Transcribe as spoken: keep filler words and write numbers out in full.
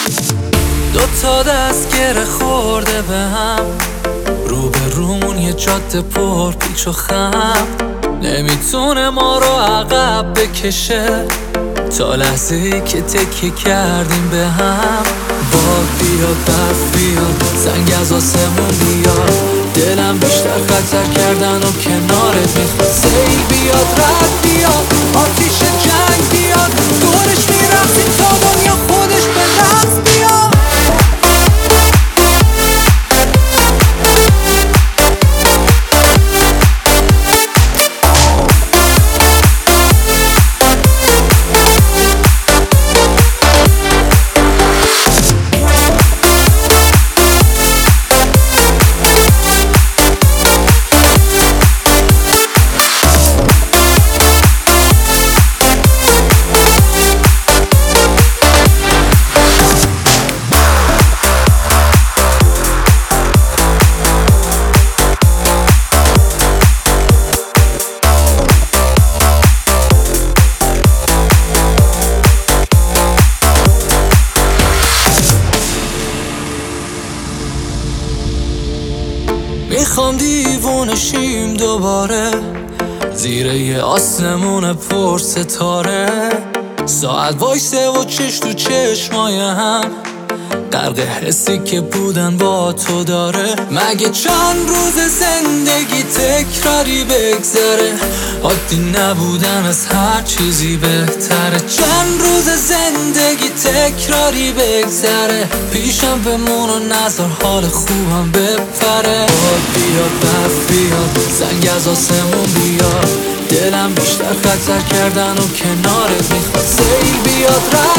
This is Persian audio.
دوتا دست گره خورده به هم، رو به رومون یه جاده پر پیچ و خم. نمیتونه ما رو عقب بکشه تا لحظه ای که تکیه کردیم به هم. باد بیاد، برف بیاد، زنگ از آسمون بیاد، دلم بیشتر خطر کردن و کنارت میخواد. سیل بیاد، رد بیاد، آتیش جنگ بیاد، دورش میرفتیم تا دنیا خودش به دست بیاد. میخوام دیوونشیم دوباره زیر یه آسمون پر ستاره، ساعت وایسه و چش تو چشمای هم، غرق حسی که بودن با تو داره. مگه چند روز زندگی تکراری بگذره، عادی نبودن از هر چیزی بهتره. چند روز زندگی تکراری بگذره، پیشم بمون و نذار حال خوبم بپره. باد بیاد، برف بیاد، زنگ از آسمون بیاد، دلم بیشتر خطر کردن و کنارت میخواد. سیل بیاد،